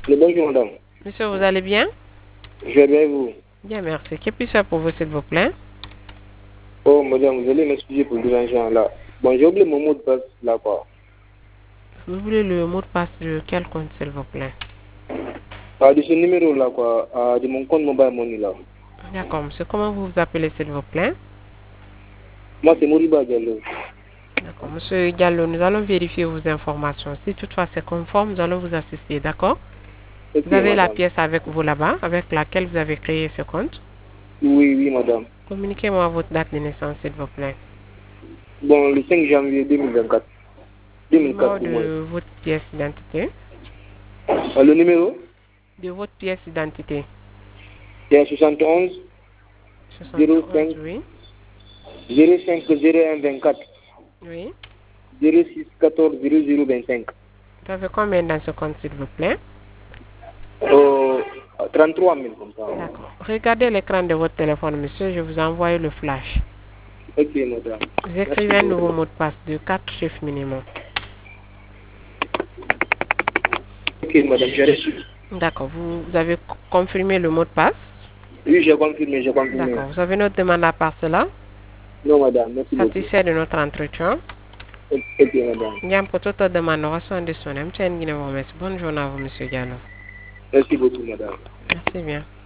Bonjour, madame. Monsieur, vous allez bien? Je vais bien, vous. Bien, merci. Que puis-je faire pour vous, s'il vous plaît? Oh, madame, vous allez m'excuser pour le dérangeant, là. Bon, j'ai oublié mon mot de passe, là, quoi. Vous voulez le mot de passe de quel compte, s'il vous plaît? De ce numéro-là, quoi. De mon compte mobile money, là. D'accord, monsieur. Comment vous vous appelez, s'il vous plaît? Moi, c'est Moriba Diallo. D'accord, monsieur Diallo, nous allons vérifier vos informations. Si toutefois c'est conforme, nous allons vous assister, d'accord? Ok, Vous avez la madame. pièce avec vous là-bas, avec laquelle vous avez créé ce compte. Oui, oui, madame. Communiquez-moi votre date de naissance, s'il vous plaît. Bon, le 5 janvier 2024. Le 2004, numéro au moins. de votre pièce d'identité. Le numéro, De votre pièce d'identité. c'est 71 71, 05 oui. 05 01 24 Oui. 06 14 00 25. Vous avez combien dans ce compte, s'il vous plaît? 33 000, comme ça. D'accord. Regardez l'écran de votre téléphone, monsieur. Je vous envoie le flash. Ok, madame. Vous Merci écrivez un nouveau beaucoup. mot de passe de 4 chiffres minimum. Ok, madame, j'ai reçu. D'accord. Vous avez confirmé le mot de passe? Oui, j'ai confirmé, j'ai confirmé. D'accord. Vous avez notre demande à part cela? Non, madame, merci beaucoup. Satisfait de notre entretien? Ok, madame. Bien, pour toute autre demande, nous recevons des soins. Bonne journée à vous, monsieur Diallo. Merci beaucoup, madame. Merci bien.